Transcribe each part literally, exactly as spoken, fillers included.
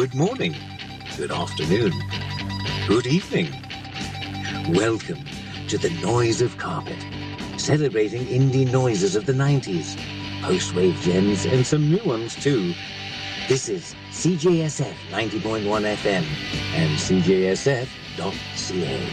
Good morning, good afternoon, good evening. Welcome to the Noise of Carpet, celebrating indie noises of the nineties, post-wave gems and some new ones too. This is C J S F ninety point one F M and C J S F dot C A.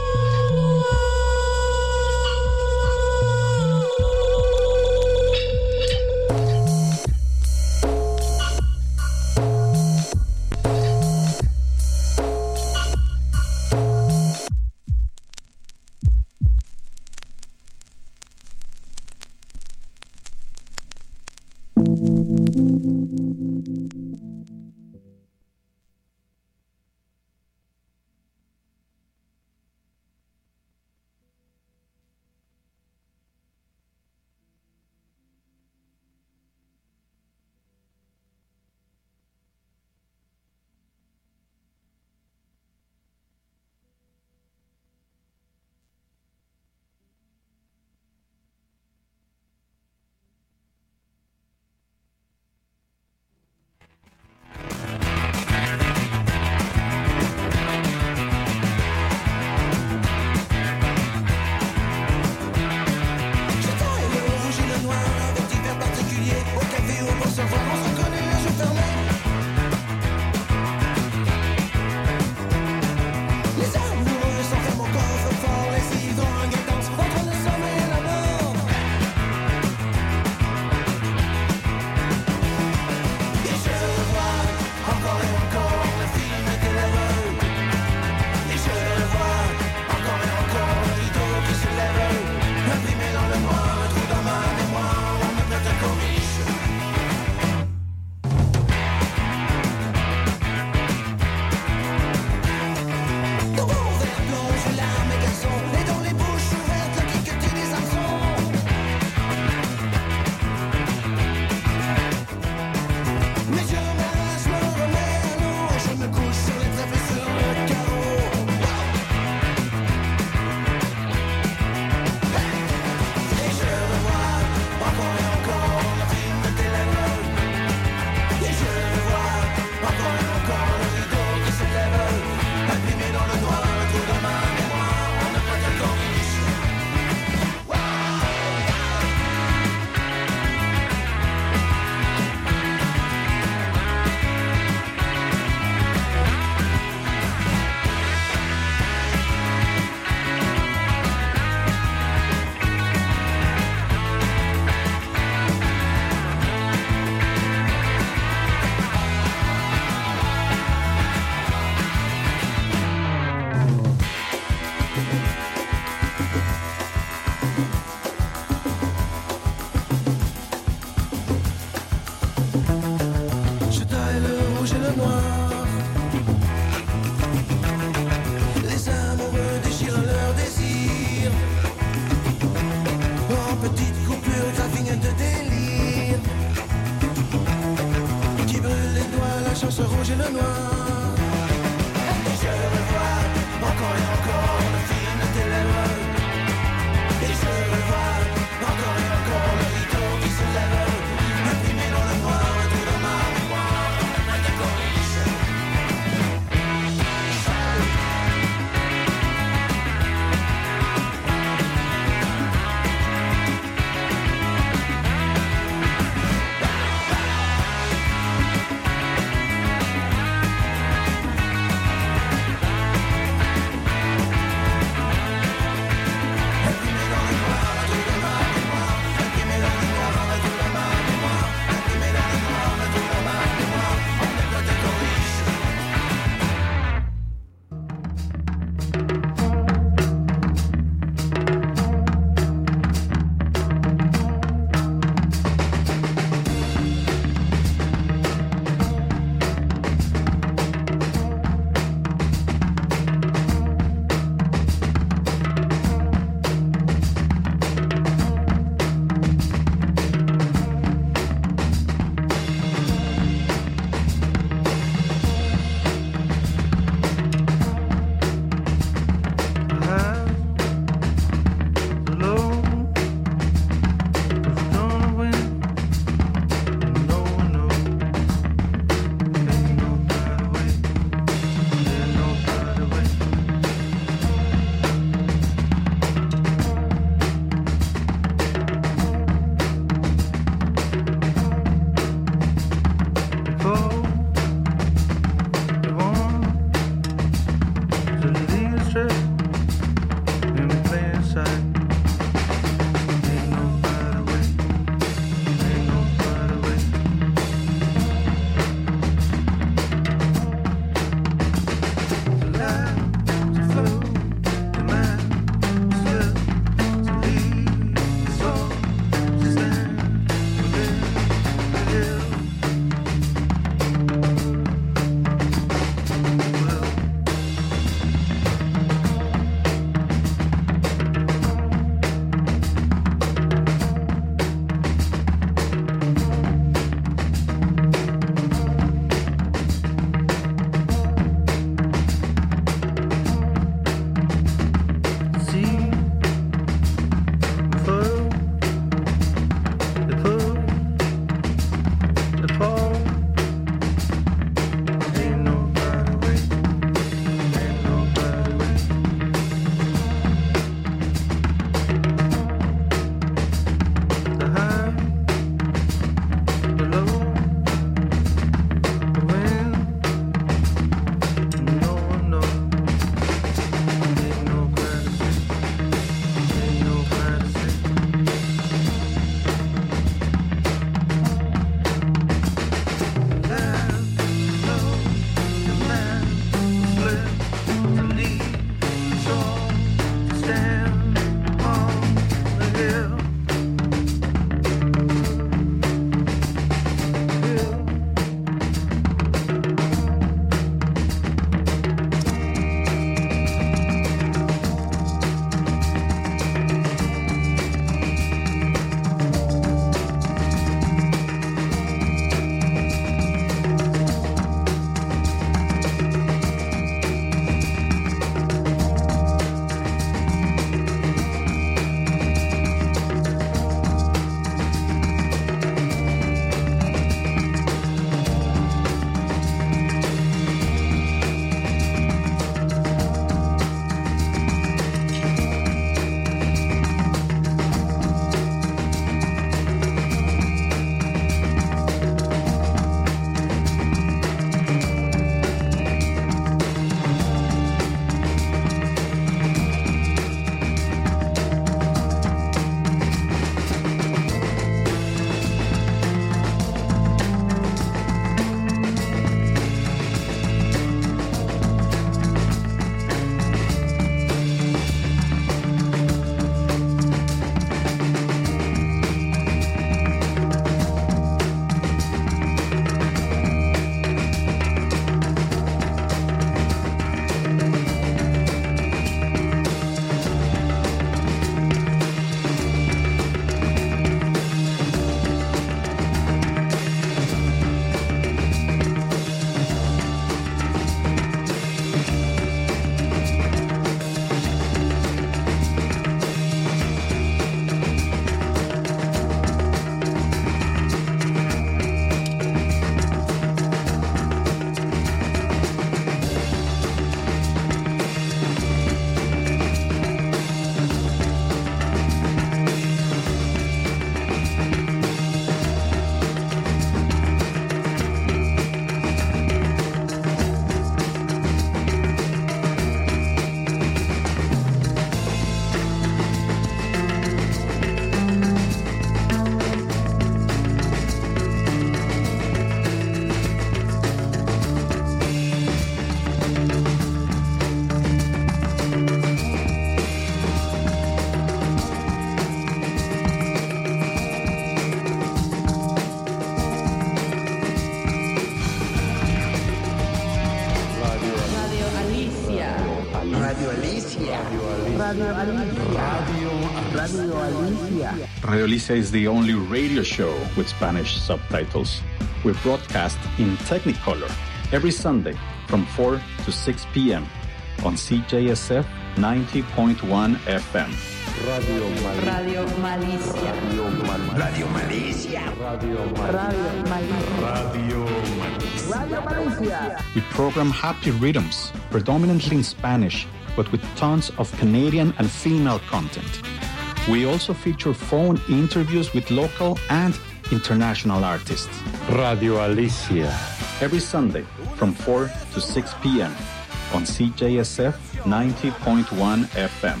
Radio Alicia. Radio Alicia. Radio Alicia. Radio Alicia is the only radio show with Spanish subtitles. We broadcast in Technicolor every Sunday from four to six p.m. on C J S F ninety point one F M. Radio Malicia. Radio Malicia. Radio Malicia. Radio Malicia. Radio Malicia. Radio Malicia. We program happy rhythms, predominantly in Spanish, but with tons of Canadian and female content. We also feature phone interviews with local and international artists. Radio Alicia. Every Sunday from four to six p.m. on C J S F ninety point one F M.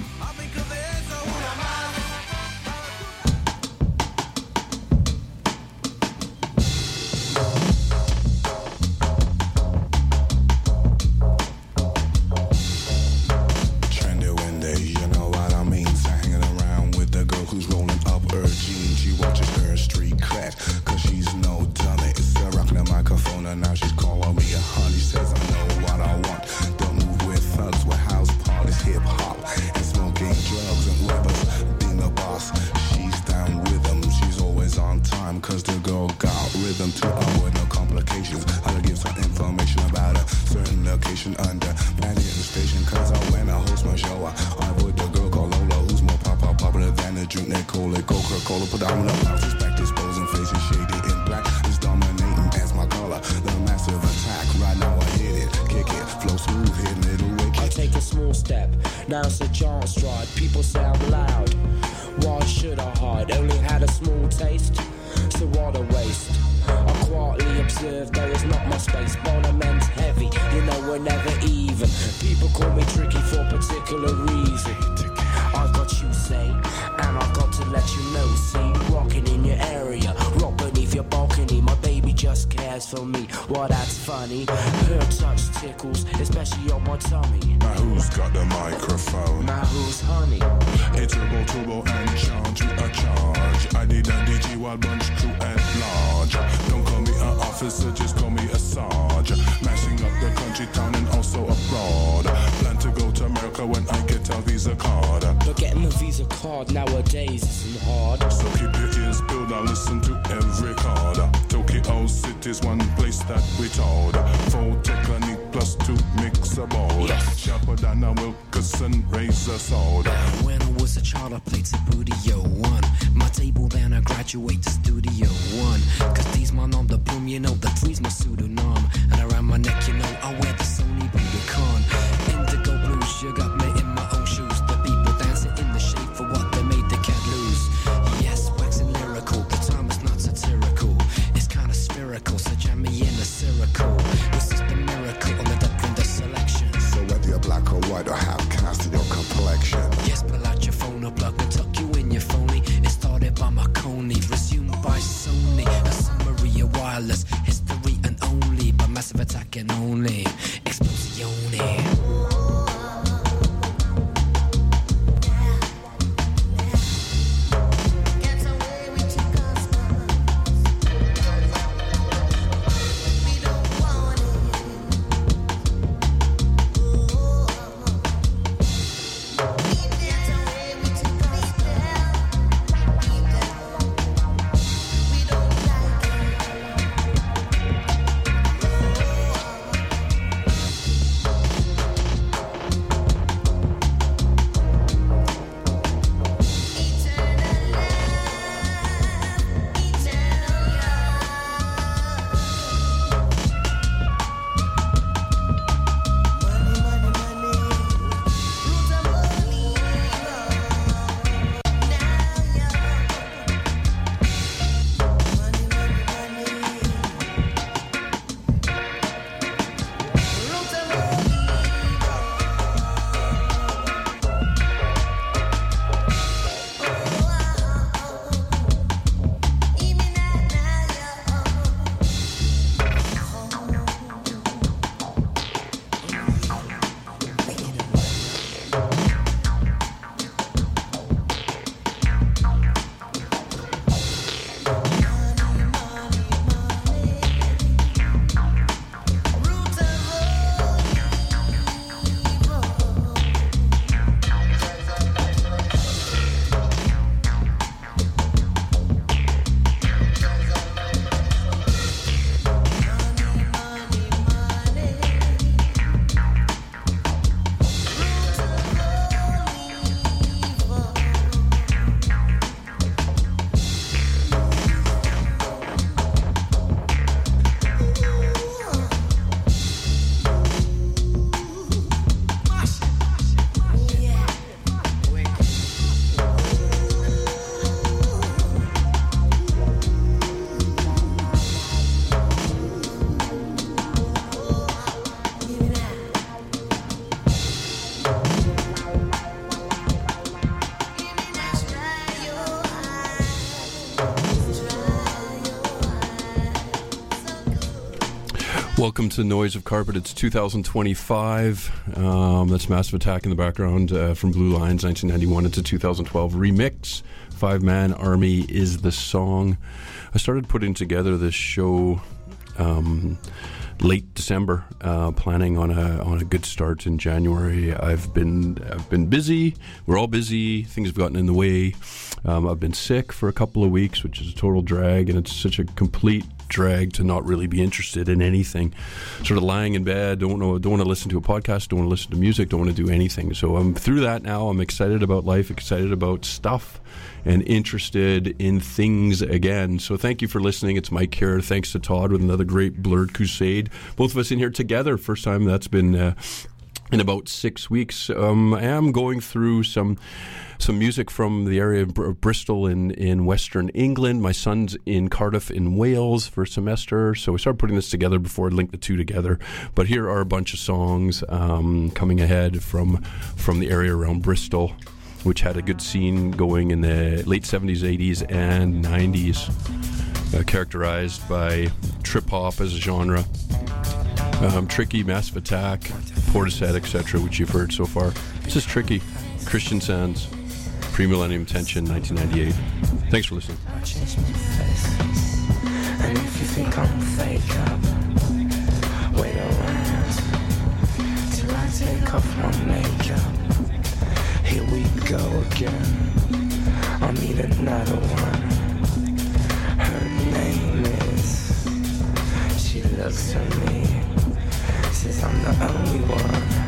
Welcome to Noise of Carpet. It's two thousand twenty-five. Um, that's Massive Attack in the background uh, from Blue Lines, nineteen ninety-one into two thousand twelve remix. Five Man Army is the song. I started putting together this show um, late December, uh, planning on a on a good start in January. I've been I've been busy. We're all busy. Things have gotten in the way. Um, I've been sick for a couple of weeks, which is a total drag, and it's such a complete drag to not really be interested in anything. Sort of lying in bed, don't know, don't want to listen to a podcast, don't want to listen to music, don't want to do anything. So I'm through that now. I'm excited about life, excited about stuff, and interested in things again. So thank you for listening. It's Mike here. Thanks to Todd with another great Blurred Crusade. Both of us in here together. First time that's been uh, in about six weeks. Um, I am going through some some music from the area of Br- Bristol in, in Western England. My son's in Cardiff in Wales for a semester, so we started putting this together before I linked the two together. But here are a bunch of songs um, coming ahead from from the area around Bristol, which had a good scene going in the late seventies, eighties, and nineties, uh, characterized by trip-hop as a genre, um, Tricky, Massive Attack, Portishead, et cetera, which you've heard so far. This is Tricky, Christian Sands, Pre-Millennium Tension, nineteen ninety-eight. Thanks for listening. I change my face, and if you think I'm fake up, wait around till I take off my makeup. Here we go again. I'll meet another one. Her name is. She looks at me, says I'm the only one.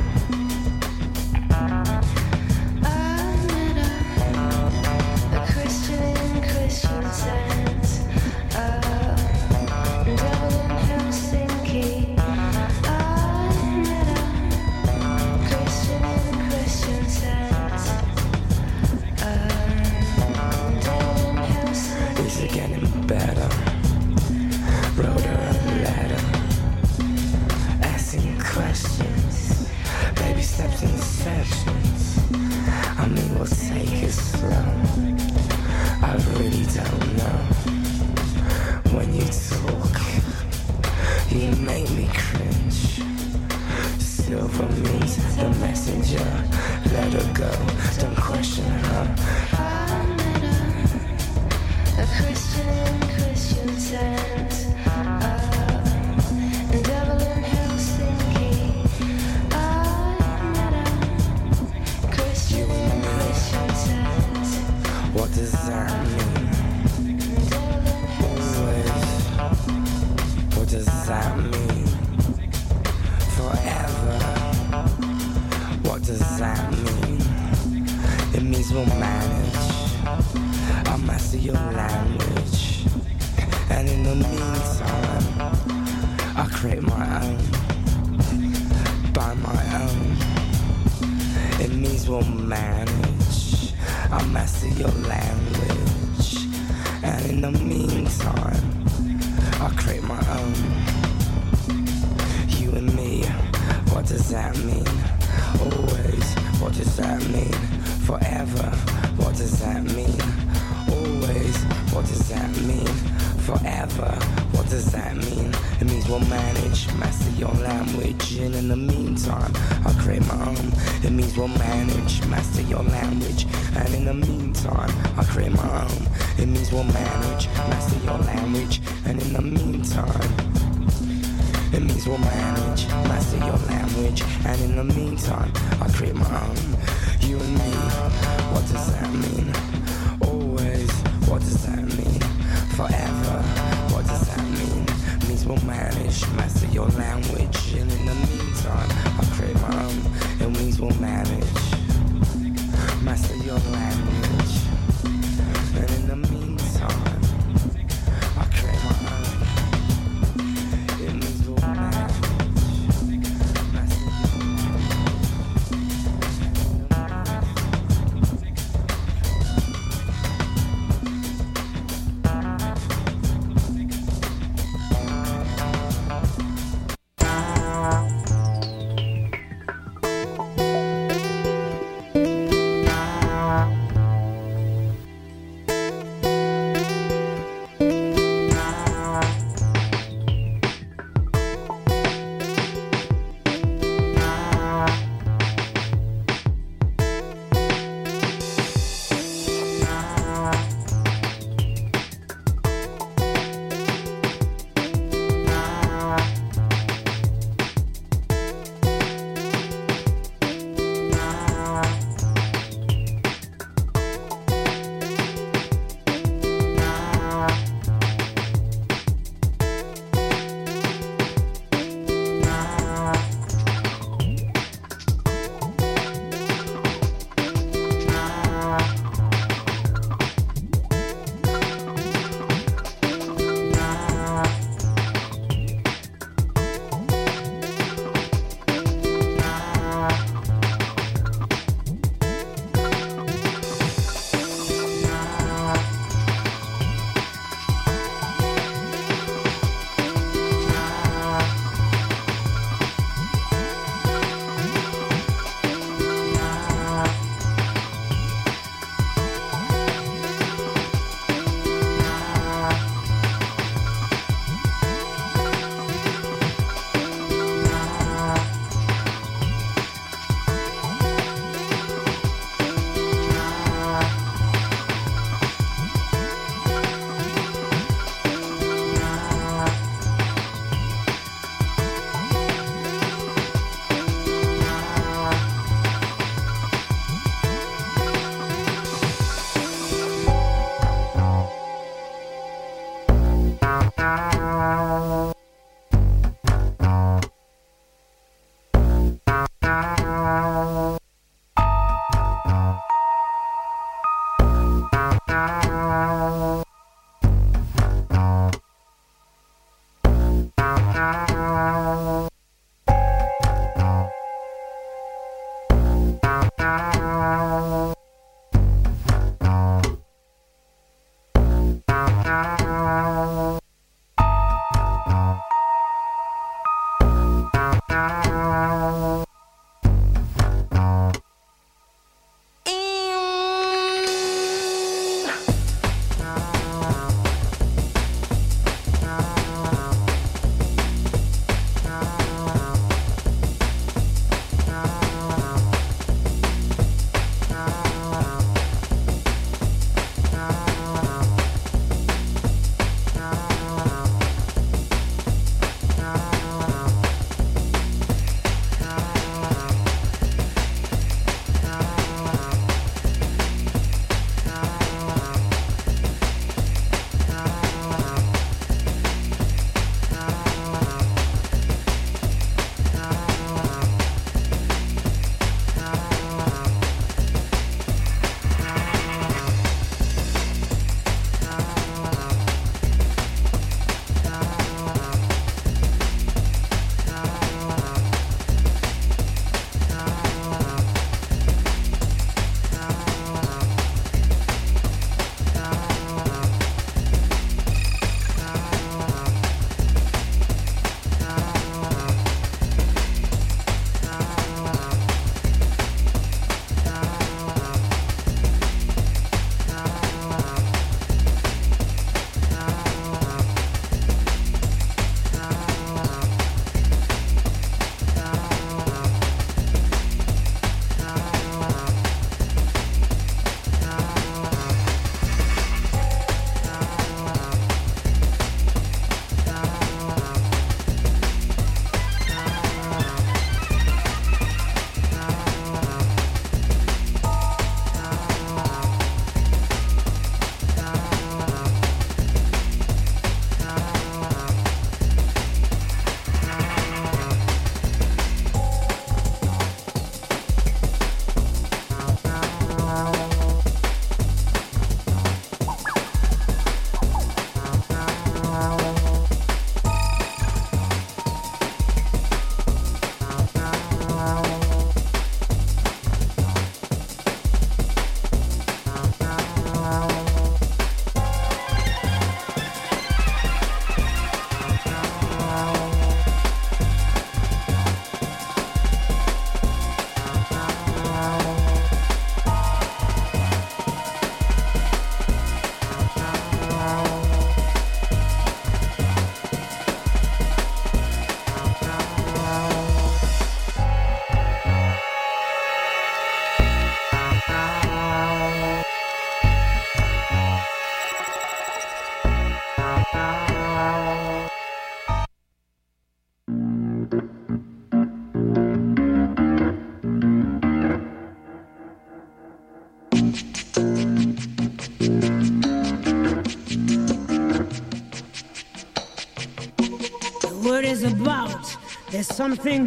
What is about? There's something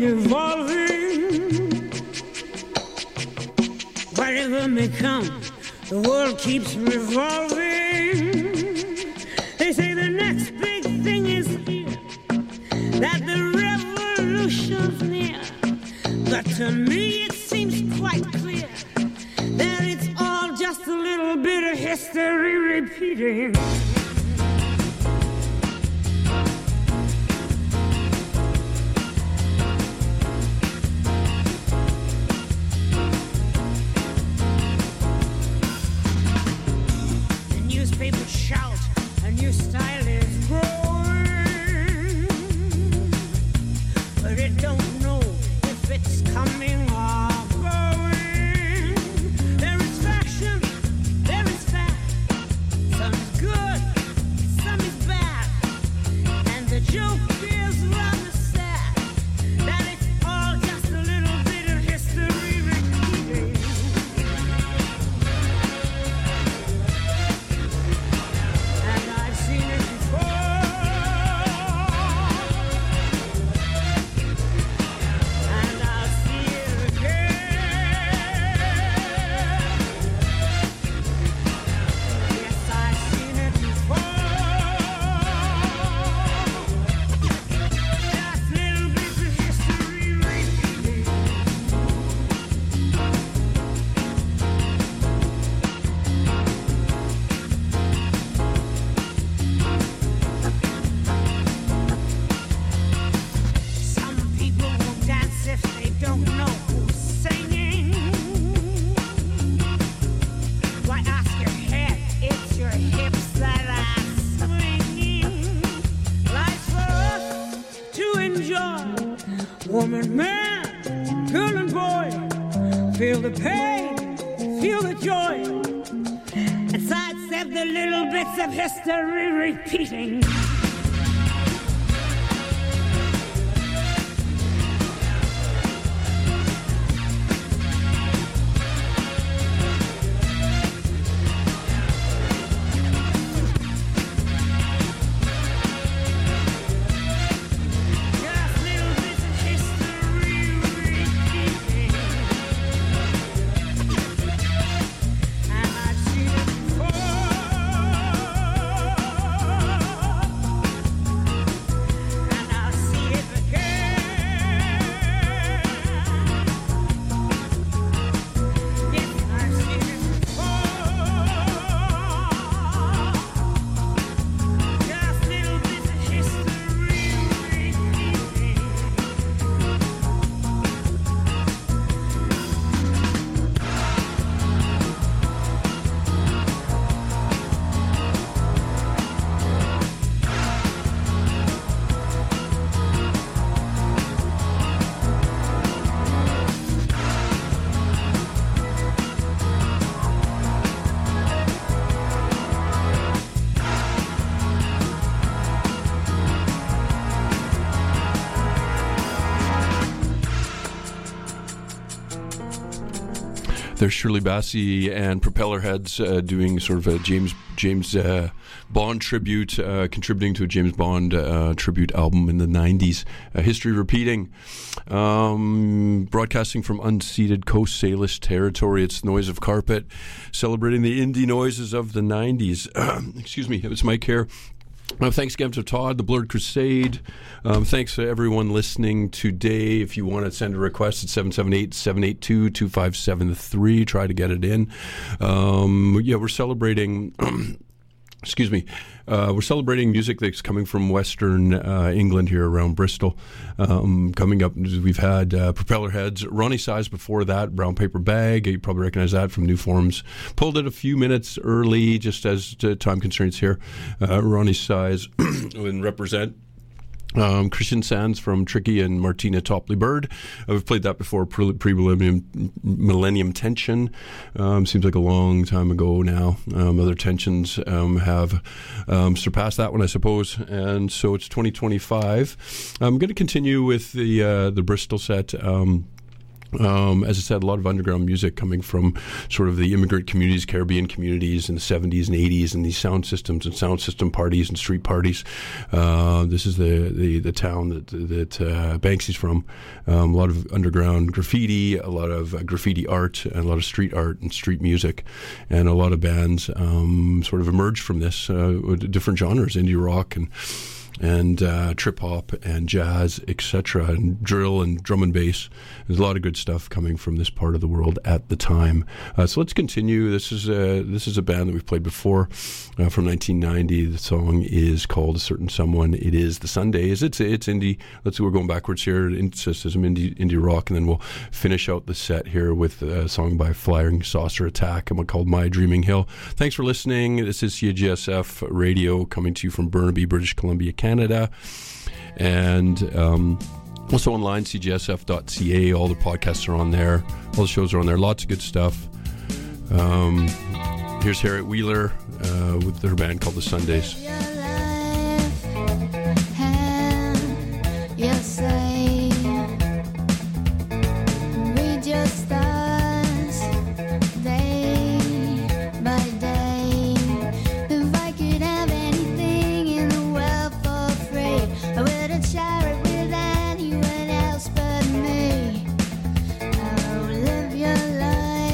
evolving. Whatever may come, the world keeps revolving. They say the next big thing is here, that the revolution's near. But to me it seems quite clear that it's all just a little bit of history repeating. People shout, a new style is growing, but it don't know if it's coming or going. There is faction, there is fact, some's good, Feel the pain, feel the joy, and sidestep the little bits of history repeating. There's Shirley Bassey and Propellerheads uh, doing sort of a James James uh, Bond tribute, uh, contributing to a James Bond uh, tribute album in the nineties. Uh, history repeating. Um, broadcasting from unceded Coast Salish territory. It's Noise of Carpet, celebrating the indie noises of the nineties. Excuse me, it's Mike here. Uh, thanks again to Todd, the Blurred Crusade. Um, thanks to everyone listening today. If you want to send a request, it's seven seven eight, seven eight two, two five seven three. Try to get it in. Um, yeah, we're celebrating... Excuse me. Uh, we're celebrating music that's coming from Western uh, England here around Bristol. Um, coming up, we've had uh, Propellerheads, Ronnie Size before that, Brown Paper Bag. You probably recognize that from New Forms. Pulled it a few minutes early, just as to time constraints here. Uh, Ronnie Size and Represent. Um, Christian Sands from Tricky and Martina Topley Bird. Uh, we've played that before, pre- pre-millennium millennium Tension. Um, seems like a long time ago now. Um, other tensions um, have um, surpassed that one, I suppose. And so it's twenty twenty-five. I'm going to continue with the uh, the Bristol set. Um, Um, as I said, a lot of underground music coming from sort of the immigrant communities, Caribbean communities in the seventies and eighties, and these sound systems and sound system parties and street parties. Uh, this is the, the, the town that that uh, Banksy's from. Um, a lot of underground graffiti, a lot of uh, graffiti art, and a lot of street art and street music, and a lot of bands um, sort of emerged from this, uh, with different genres, indie rock and and uh, trip hop and jazz, et cetera, and drill and drum and bass. There's a lot of good stuff coming from this part of the world at the time. Uh, so let's continue. This is a this is a band that we've played before uh, from nineteen ninety. The song is called "A Certain Someone." It is the Sundays. It's it's indie. Let's we're going backwards here. It's some indie indie rock, and then we'll finish out the set here with a song by Flying Saucer Attack, and one called "My Dreaming Hill." Thanks for listening. This is C G S F Radio coming to you from Burnaby, British Columbia, Canada, and um, also online, c g s f dot c a. All the podcasts are on there. All the shows are on there. Lots of good stuff. Um, here's Harriet Wheeler uh, with her band called The Sundays.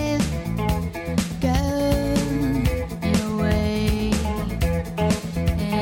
Go your way.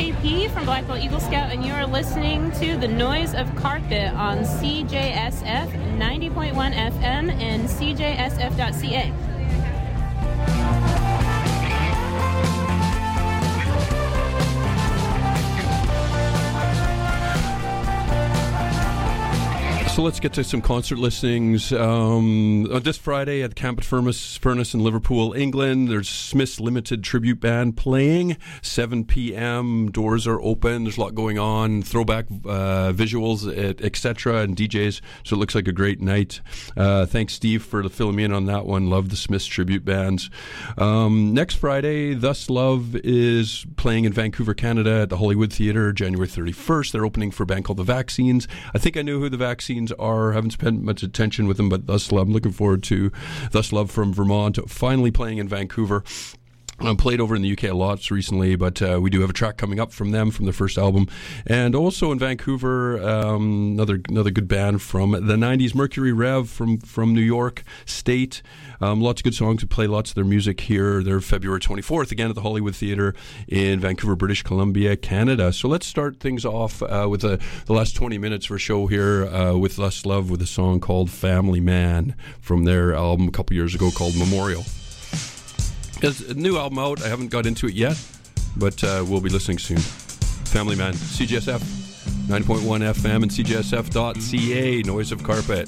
K P from Blackville Eagle Scout, and you are listening to The Noise of Carpet on C J S F ninety point one F M and C J S F dot C A. So let's get to some concert listings. Um, this Friday at Camp Furnace, Furnace in Liverpool, England, there's Smith's Limited Tribute Band playing. seven p.m. Doors are open. There's a lot going on. Throwback uh, visuals, et cetera, and D Js. So it looks like a great night. Uh, thanks, Steve, for filling me in on that one. Love the Smith's Tribute Bands. Um, next Friday, Thus Love is playing in Vancouver, Canada at the Hollywood Theatre, January thirty-first. They're opening for a band called The Vaccines. I think I knew who The Vaccines are. Haven't spent much attention with them, but Thus Love. I'm looking forward to Thus Love from Vermont finally playing in Vancouver. I played over in the U K a lot recently, but uh, we do have a track coming up from them from their first album. And also in Vancouver, um, another another good band from the nineties, Mercury Rev from, from New York State. Um, lots of good songs. We play lots of their music here. They're February twenty-fourth, again at the Hollywood Theatre in Vancouver, British Columbia, Canada. So let's start things off uh, with the, the last twenty minutes for a show here uh, with Thus Love with a song called Family Man from their album a couple years ago called Memorial. There's a new album out. I haven't got into it yet, but uh, we'll be listening soon. Family Man, C J S F, nine point one F M and C J S F dot C A, Noise of Carpet.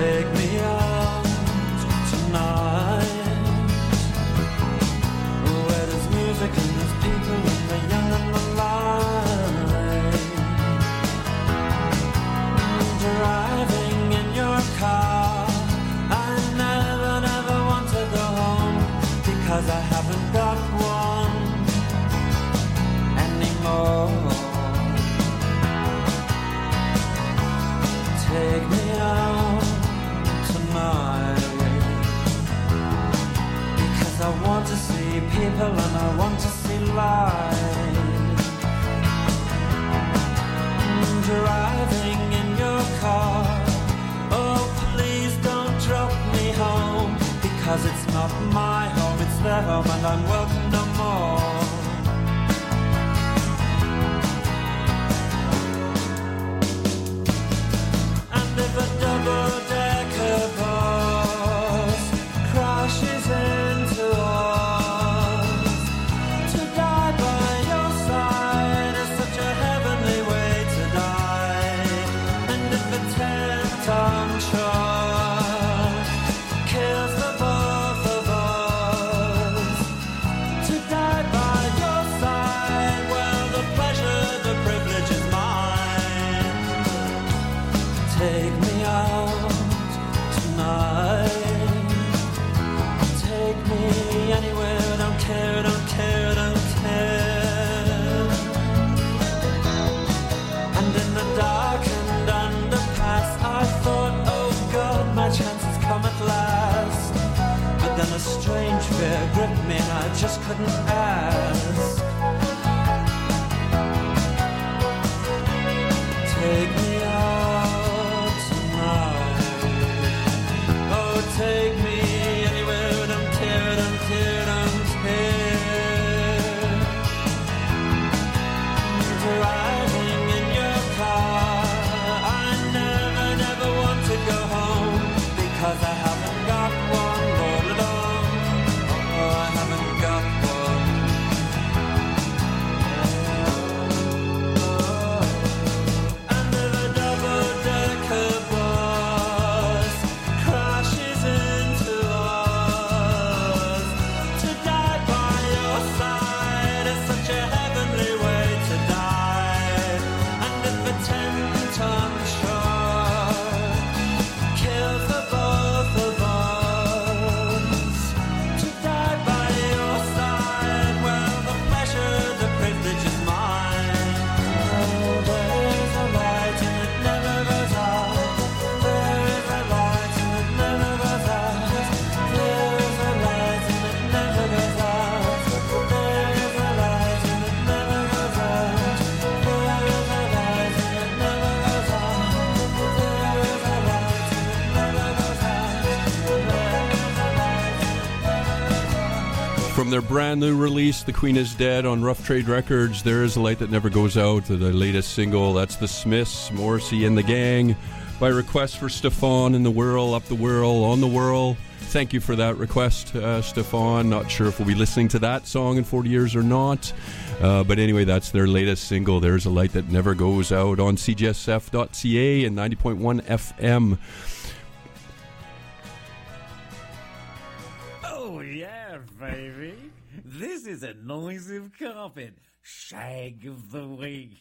Take me out tonight, where there's music and there's people and the young and the light. Driving in your car, I never, never want to go home, because I haven't got one anymore. Take me out tonight, because I want to see people and I want to see light. Driving in your car, oh please don't drop me home, because it's not my home, it's their home and I'm welcome no more. And if a double-decker bus crashes into us, to die by your side is such a heavenly way to die. And if a ten-ton truck kills the both of us, to die by your side, well, the pleasure, the privilege is mine. Take me out tonight, take me anywhere, don't care, don't care, don't care. And in the darkened underpass, I thought, oh God, my chance has come at last. But then a strange fear gripped me and I just couldn't ask. Take me out tonight, oh take me anywhere, don't care, don't care, don't care. Driving in your car, I never, never want to go home, because I haven't got one, all alone. Oh, I haven't got one. And if a double-decker bus crashes into us, to die by your side is such a heavenly way to die. And if a ten-ton truck kills the both of us, to die by your side, well, the pleasure, the privilege is mine. Oh, there is a light and it never goes out. There is a light and it never goes out. There is a light and it never goes out. There is a light and it never goes out. There is a light and it never goes out. There is a light and it never goes out. There is a light and it never goes out. From their brand new release, The Queen is Dead, on Rough Trade Records, There Is a Light That Never Goes Out, the latest single. That's the Smiths, Morrissey and the Gang, by request for Stefan in the Whirl, Up the Whirl, On the Whirl. Thank you for that request, uh, Stefan. Not sure if we'll be listening to that song in forty years or not. Uh, but anyway, that's their latest single, There's a Light That Never Goes Out, on C J S F dot C A and ninety point one F M. Oh, yeah, baby. This is a Noise of Carpet. Shag of the week.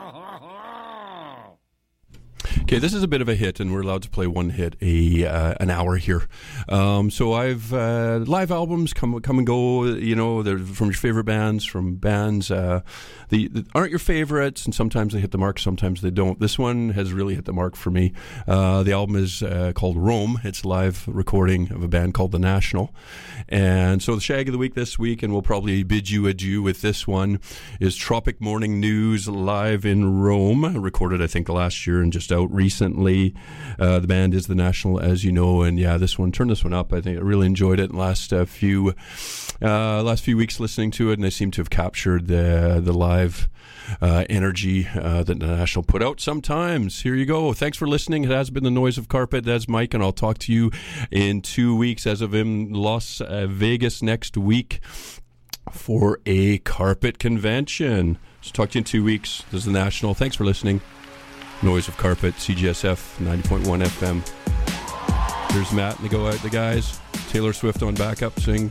Okay, this is a bit of a hit, and we're allowed to play one hit a uh, an hour here. Um, so I've uh, live albums come come and go. You know, they're from your favorite bands, from bands uh, the, that aren't your favorites, and sometimes they hit the mark, sometimes they don't. This one has really hit the mark for me. Uh, the album is uh, called Rome. It's a live recording of a band called The National. And so the Shag of the Week this week, and we'll probably bid you adieu with this one, is Tropic Morning News live in Rome, recorded I think last year and just out recently. Uh, the band is The National, as you know, and yeah, this one, turn this one up. I think I really enjoyed it in the last uh, few uh, last few weeks listening to it, and they seem to have captured the the live uh, energy uh, that The National put out sometimes. Here you go. Thanks for listening. It has been the Noise of Carpet. That's Mike, and I'll talk to you in two weeks as of in Las Vegas next week for a carpet convention. So talk to you in two weeks. This is The National. Thanks for listening. Noise of Carpet, C G S F ninety point one F M. Here's Matt and the Go Out the Guys. Taylor Swift on backup, sing.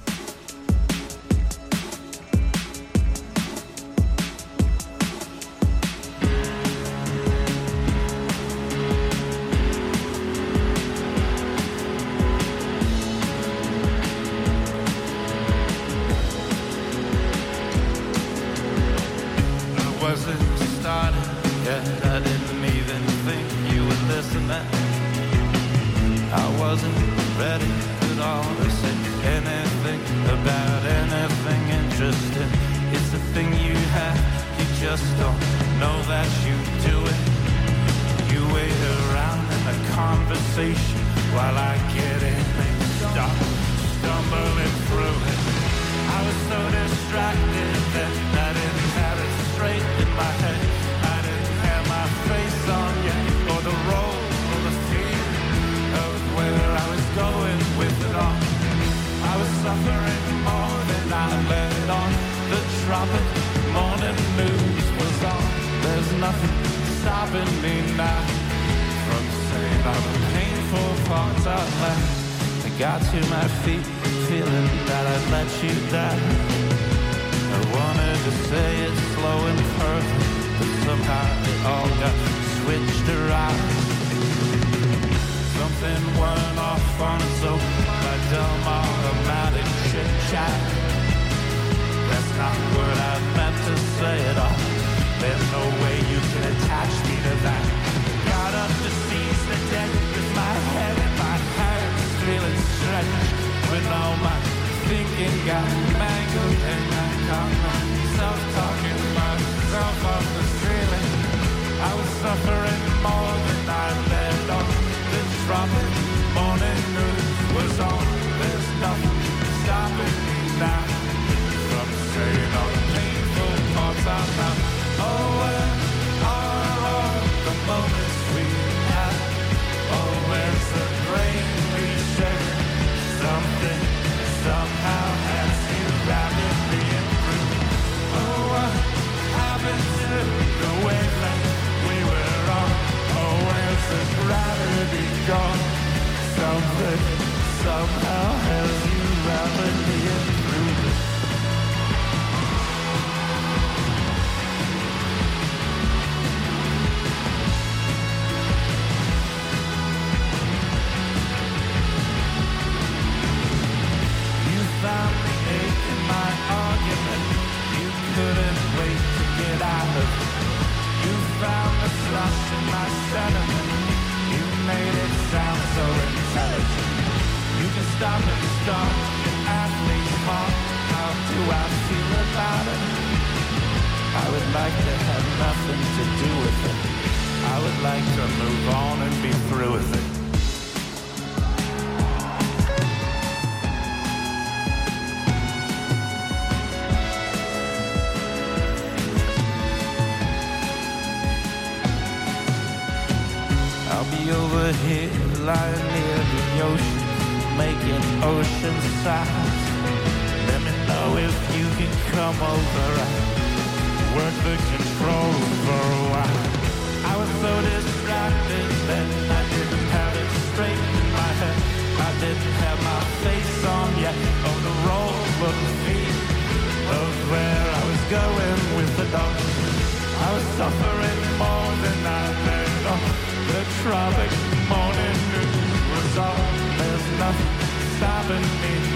Tropic morning news was all. There's nothing stopping me